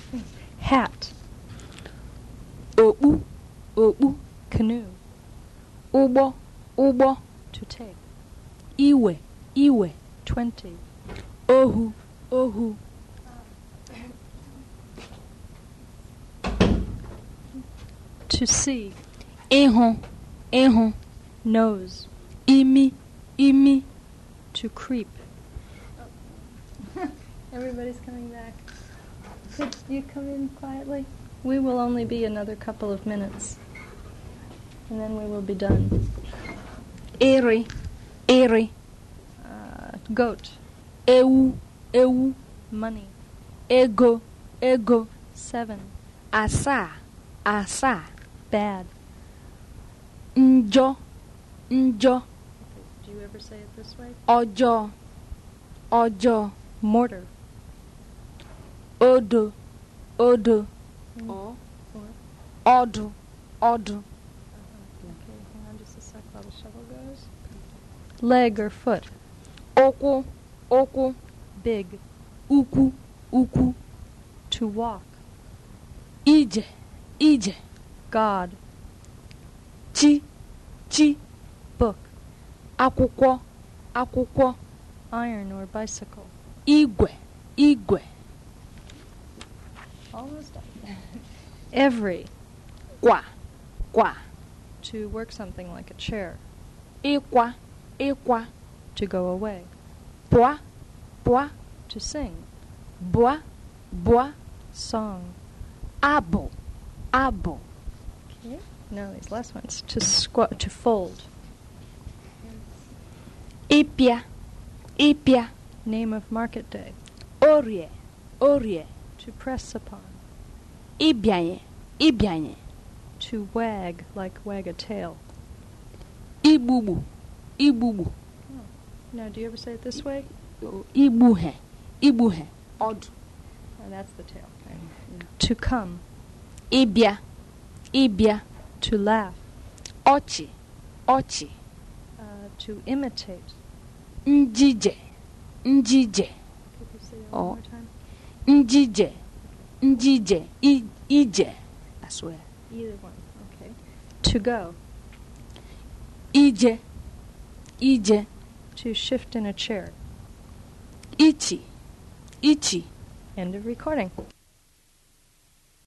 Hat. Okpu, okpu, canoe. Ụgbọ, ụgbọ, to take. Iwe, iwe, 20. Ohu, ohu. To see. Ịhụ, ịhụ, nose. Imi, imi, to creep. Everybody's coming back. Could you come in quietly? We will only be another couple of minutes, and then we will be done. Eri, eri, goat. Ewu, ewu, money. Ego, ego, 7. Asa, asa, bad. Njo, njo. Do you ever say it this way? Ojo, ojo, mortar. Odo, odo. Or? Odo, odo. Okay, hang on just a sec while the shovel goes. Leg or foot. Oku, oku. Big. Uku, uku. To walk. Ije, ije. God. Chi, chi. Book. Akwụkwọ, akwụkwọ. Iron or bicycle. Igwe, igwe. Almost done. Every. Kwa, kwa. To work something like a chair. Ikwa, ikwa. To go away. Pwa, pwa. To sing. Bwa, bwa. Song. Abo, abo. Okay. Now these last ones. To squat, to fold. Ipia, ipia. Name of market day. Orie, orie. To press upon. Ibianye, ibianye. To wag, like wag a tail. Ibubu, ibubu. Oh. Now, do you ever say it this way? Ibuhe, ibuhe. Odd. And that's the tail. Okay. To come. Ibia, ibia. To laugh. Ochi, ochi. To imitate. Njije, njije. Could you say that one more time? Njije, njije, ije. I swear. Either one. Okay. To go. Ije, ije. To shift in a chair. Ichi, ichi. End of recording.